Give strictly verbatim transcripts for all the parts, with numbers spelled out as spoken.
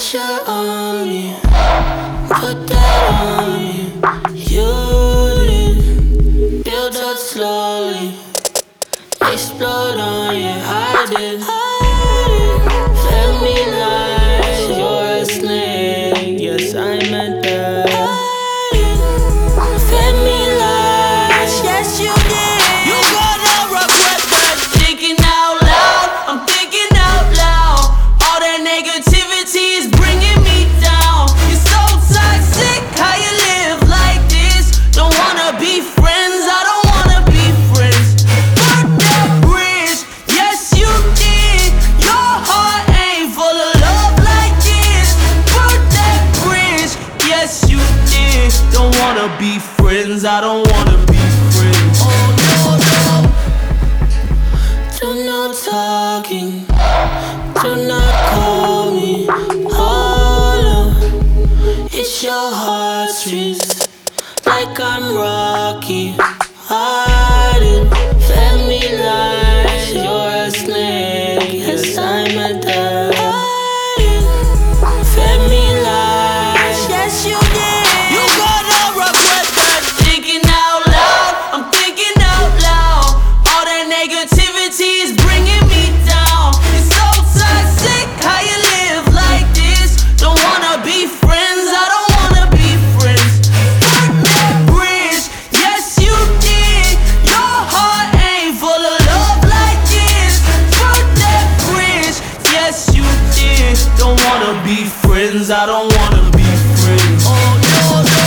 Pressure on me, put that on me. You did, build up slowly, explode on you. I did, fed me like you're a snake. Yes, I meant that. Fed me like, yes, you did. You gotta regret that. Thinking out loud, I'm thinking out loud. All that negativity is bringing me down. You're so toxic, how you live like this. Don't wanna be friends, I don't wanna be friends. Burn that bridge, yes you did. Your heart ain't full of love like this. Burn that bridge, yes you did. Don't wanna be friends, I don't wanna be friends. Oh no, no. Do no talking, do not call me. Hold up, it's your heartstrings, like I'm Rocky. Hiding, fed me like you're a snake. Yes, I'm a dad. Fed me like, yes you did. You gotta regret that. Thinking out loud, I'm thinking out loud. All that negativity is bringing me down. You're so toxic, how you live like this. Don't wanna be friends, I don't wanna be friends. Burn that bridge, yes you did. Your heart ain't full of love like this. Burn that bridge, yes you did. Don't wanna be friends, I don't wanna be friends. Oh no, no.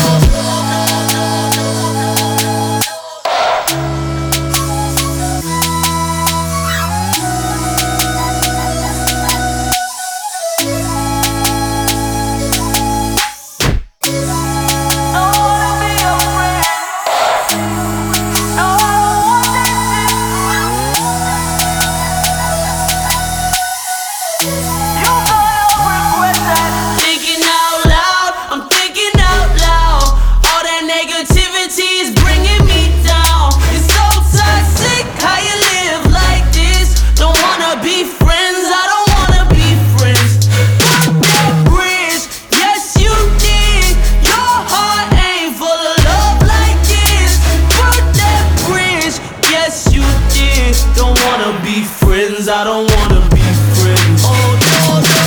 Thinking out loud, I'm thinking out loud. All that negativity is bringing me down. You're so toxic, how you live like this. Don't wanna be friends, I don't wanna be friends. Burn that bridge, yes you did. Your heart ain't full of love like this. Burn that bridge, yes you did. Don't wanna be friends, I don't wanna be friends. Oh no, no.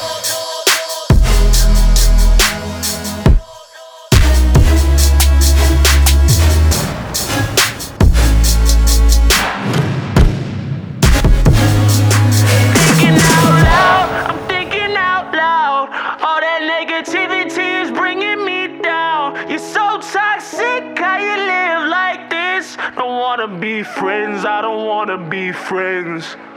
Thinking out loud, I'm thinking out loud. All that negativity is bringing me down. You're so toxic, how you live like this. Don't wanna be friends, I don't wanna be friends.